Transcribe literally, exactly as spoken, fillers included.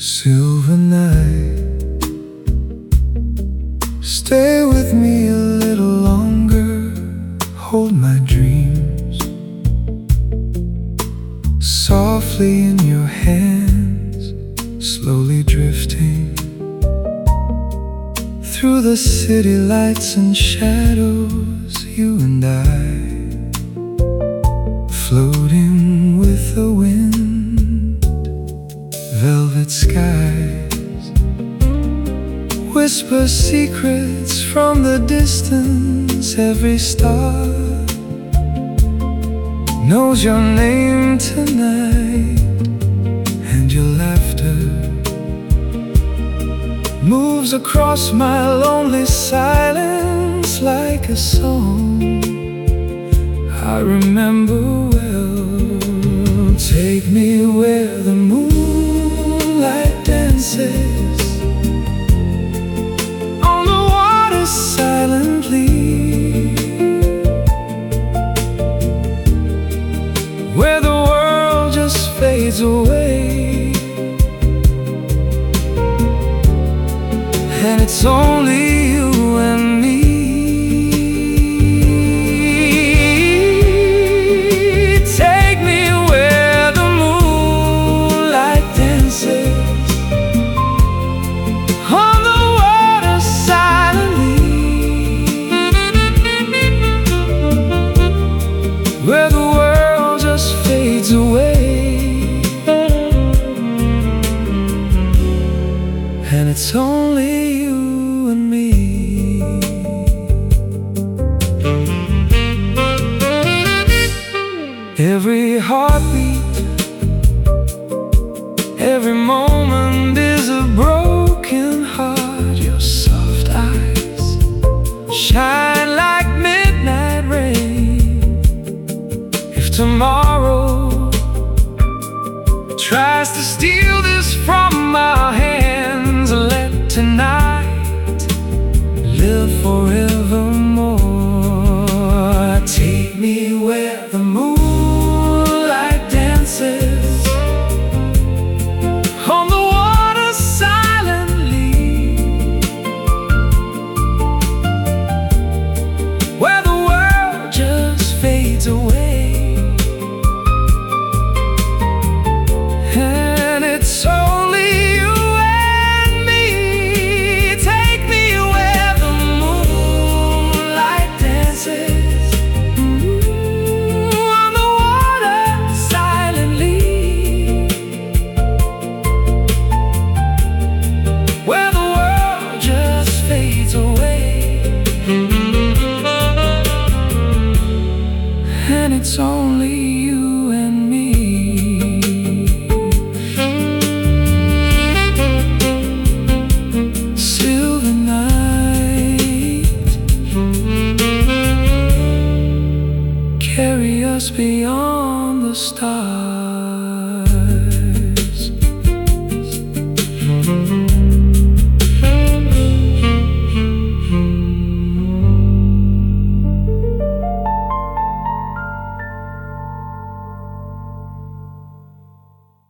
Silver night, stay with me a little longer. Hold my dreams softly in your hands, slowly drifting through the city lights and shadows. You and I, floating with the wind, velvet skies, whisper secrets from the distance. Every star knows your name tonight, and your laughter moves across my lonely silence like a song I remember well. Take me where the moonlight dances on the water silently, where the world just fades away, and it's only you and me. Take me where the moonlight dances on the water silently, where the world just fades away, and it's only you and me. Every heartbeat, every moment is a broken heart. Your soft eyes shine like midnight rain. If tomorrow tries to steal this from our hands, let tonight